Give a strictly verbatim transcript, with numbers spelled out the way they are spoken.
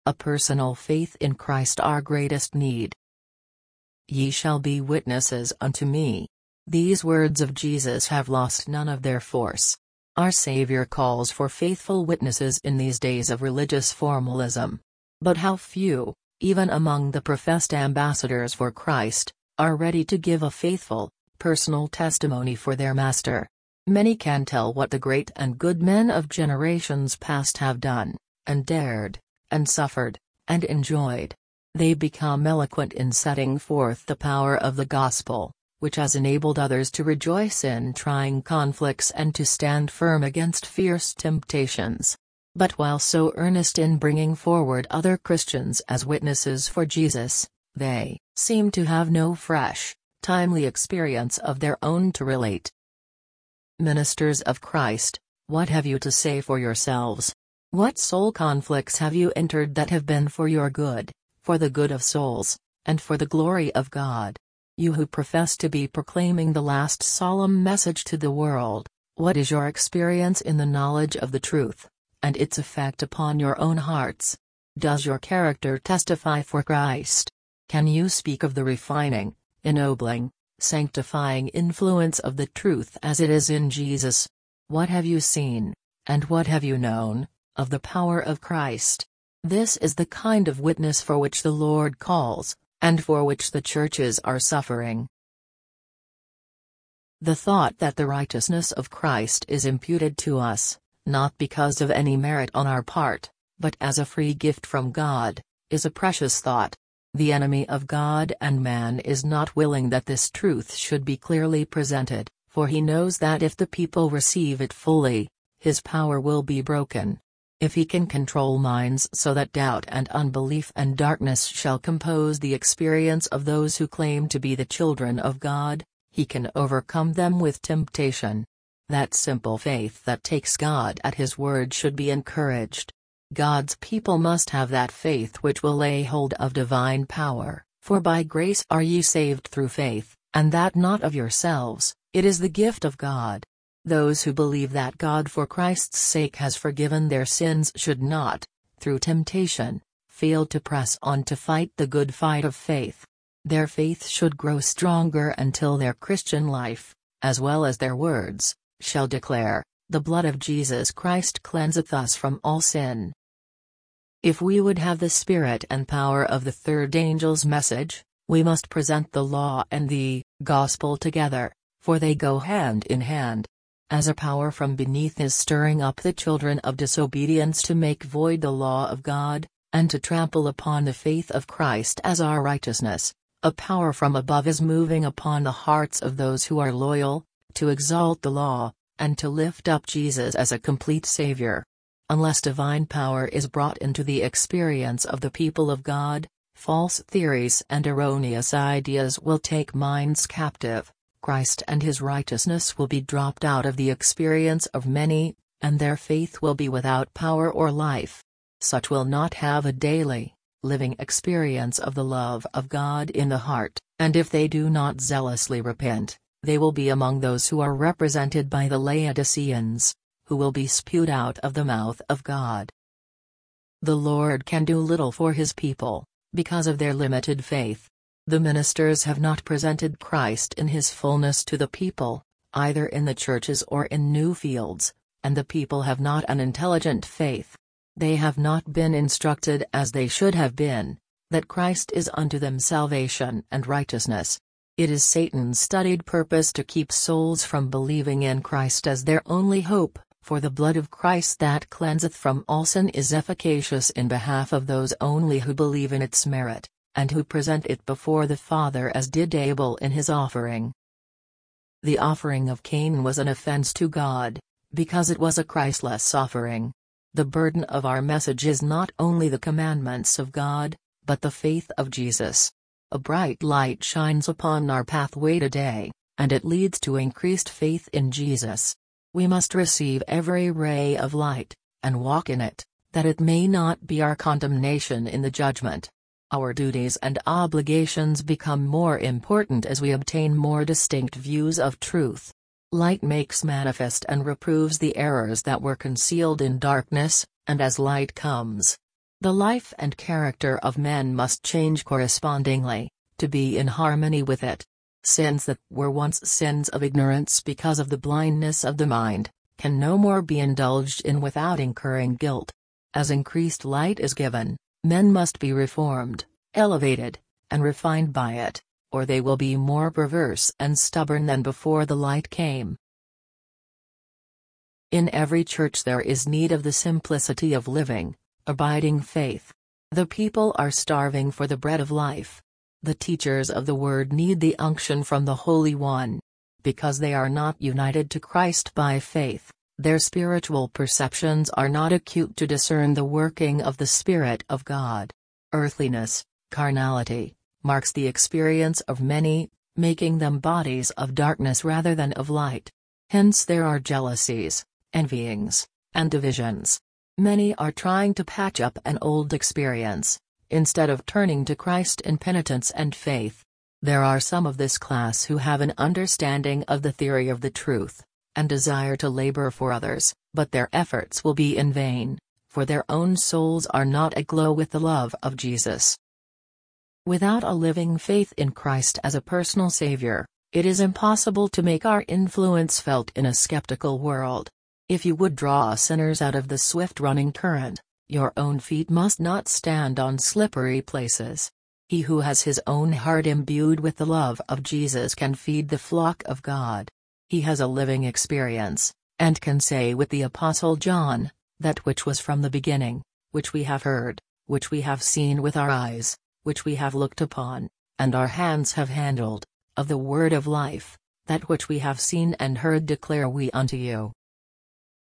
a personal faith in Christ our greatest need. Ye shall be witnesses unto me. These words of Jesus have lost none of their force. Our Savior calls for faithful witnesses in these days of religious formalism. But how few, even among the professed ambassadors for Christ, are ready to give a faithful, personal testimony for their Master. Many can tell what the great and good men of generations past have done, and dared, and suffered, and enjoyed. They become eloquent in setting forth the power of the gospel, which has enabled others to rejoice in trying conflicts and to stand firm against fierce temptations. But while so earnest in bringing forward other Christians as witnesses for Jesus, they seem to have no fresh, timely experience of their own to relate. Ministers of Christ, what have you to say for yourselves? What soul conflicts have you entered that have been for your good, for the good of souls, and for the glory of God? You who profess to be proclaiming the last solemn message to the world, what is your experience in the knowledge of the truth, and its effect upon your own hearts? Does your character testify for Christ? Can you speak of the refining, ennobling, sanctifying influence of the truth as it is in Jesus? What have you seen, and what have you known, of the power of Christ? This is the kind of witness for which the Lord calls, and for which the churches are suffering. The thought that the righteousness of Christ is imputed to us, not because of any merit on our part, but as a free gift from God, is a precious thought. The enemy of God and man is not willing that this truth should be clearly presented, for he knows that if the people receive it fully, his power will be broken. If he can control minds so that doubt and unbelief and darkness shall compose the experience of those who claim to be the children of God, he can overcome them with temptation. That simple faith that takes God at his word should be encouraged. God's people must have that faith which will lay hold of divine power, for by grace are ye saved through faith, and that not of yourselves, it is the gift of God. Those who believe that God for Christ's sake has forgiven their sins should not, through temptation, fail to press on to fight the good fight of faith. Their faith should grow stronger until their Christian life, as well as their words, shall declare, "The blood of Jesus Christ cleanseth us from all sin." If we would have the spirit and power of the third angel's message, we must present the law and the gospel together, for they go hand in hand. As a power from beneath is stirring up the children of disobedience to make void the law of God, and to trample upon the faith of Christ as our righteousness, a power from above is moving upon the hearts of those who are loyal, to exalt the law, and to lift up Jesus as a complete Savior. Unless divine power is brought into the experience of the people of God, false theories and erroneous ideas will take minds captive. Christ and his righteousness will be dropped out of the experience of many, and their faith will be without power or life. Such will not have a daily, living experience of the love of God in the heart, and if they do not zealously repent, they will be among those who are represented by the Laodiceans, who will be spewed out of the mouth of God. The Lord can do little for his people, because of their limited faith. The ministers have not presented Christ in his fullness to the people, either in the churches or in new fields, and the people have not an intelligent faith. They have not been instructed as they should have been, that Christ is unto them salvation and righteousness. It is Satan's studied purpose to keep souls from believing in Christ as their only hope, for the blood of Christ that cleanseth from all sin is efficacious in behalf of those only who believe in its merit, and who present it before the Father as did Abel in his offering. The offering of Cain was an offense to God, because it was a Christless offering. The burden of our message is not only the commandments of God, but the faith of Jesus. A bright light shines upon our pathway today, and it leads to increased faith in Jesus. We must receive every ray of light, and walk in it, that it may not be our condemnation in the judgment. Our duties and obligations become more important as we obtain more distinct views of truth. Light makes manifest and reproves the errors that were concealed in darkness, and as light comes, The life and character of men must change correspondingly, to be in harmony with it. Sins that were once sins of ignorance because of the blindness of the mind, can no more be indulged in without incurring guilt. As increased light is given, men must be reformed, elevated, and refined by it, or they will be more perverse and stubborn than before the light came. In every church there is need of the simplicity of living, abiding faith. The people are starving for the bread of life. The teachers of the word need the unction from the Holy One. Because they are not united to Christ by faith, their spiritual perceptions are not acute to discern the working of the Spirit of God. Earthliness, carnality, marks the experience of many, making them bodies of darkness rather than of light. Hence there are jealousies, envyings, and divisions. Many are trying to patch up an old experience, instead of turning to Christ in penitence and faith. There are some of this class who have an understanding of the theory of the truth, and desire to labor for others, but their efforts will be in vain, for their own souls are not aglow with the love of Jesus. Without a living faith in Christ as a personal Savior, it is impossible to make our influence felt in a skeptical world. If you would draw sinners out of the swift-running current, your own feet must not stand on slippery places. He who has his own heart imbued with the love of Jesus can feed the flock of God. He has a living experience, and can say with the Apostle John, "That which was from the beginning, which we have heard, which we have seen with our eyes, which we have looked upon, and our hands have handled, of the word of life, that which we have seen and heard declare we unto you."